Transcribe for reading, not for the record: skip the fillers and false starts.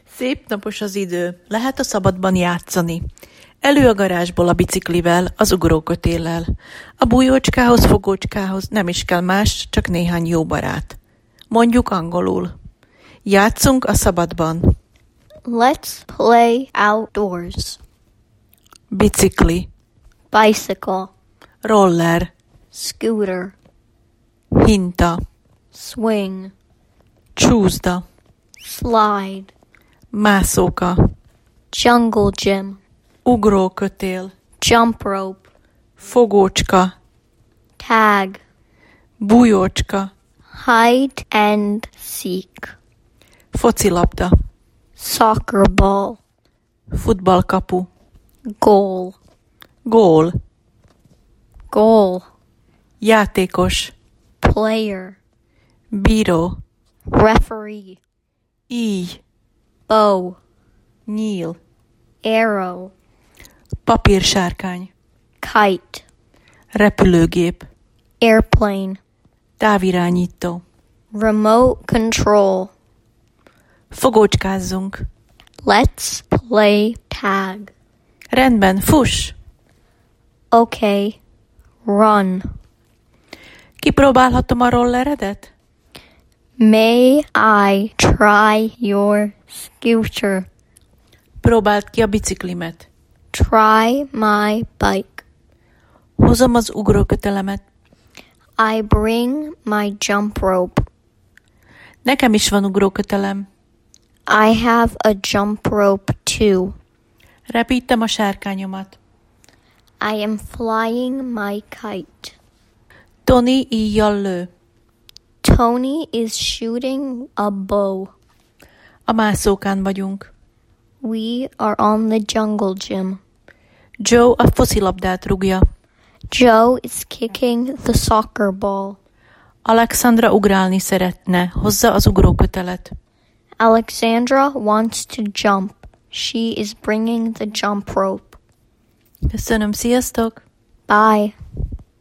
Szép napos az idő, lehet a szabadban játszani. Elő a garázsból a biciklivel, az ugrókötéllel. A bújócskához, fogócskához nem is kell más, csak néhány jó barát. Mondjuk angolul. Játszunk a szabadban. Let's play outdoors. Bicikli, Bicycle, roller, scooter, hinta, swing, csúszda, slide, mászóka, jungle gym, ugrókötél, jump rope, fogócska, tag, bújócska, hide and seek, focilabda, soccer ball, futballkapu, goal, gól, goal, játékos, player, bíró, referee, íj, bow, nyíl, arrow, papírsárkány, kite, repülőgép, airplane, távirányító. remote control. Fogócskázzunk. Let's play tag. Rendben, fuss! Okay, run. Kipróbálhatom a rolleredet? May I try your scooter? Próbáld ki a biciklimet. Try my bike. Hozom az ugrókötelemet. I bring my jump rope. Nekem is van ugrókötelem. I have a jump rope too. Repítem a sárkányomat. I am flying my kite. Tony íjjal lő. Tony is shooting a bow. A mászókán vagyunk. We are on the jungle gym. Joe a focilabdát rúgja. Joe is kicking the soccer ball. Alexandra ugrálni szeretne. Hozza az ugrókötelet. Alexandra wants to jump. She is bringing the jump rope. Köszönöm, sziasztok! Bye.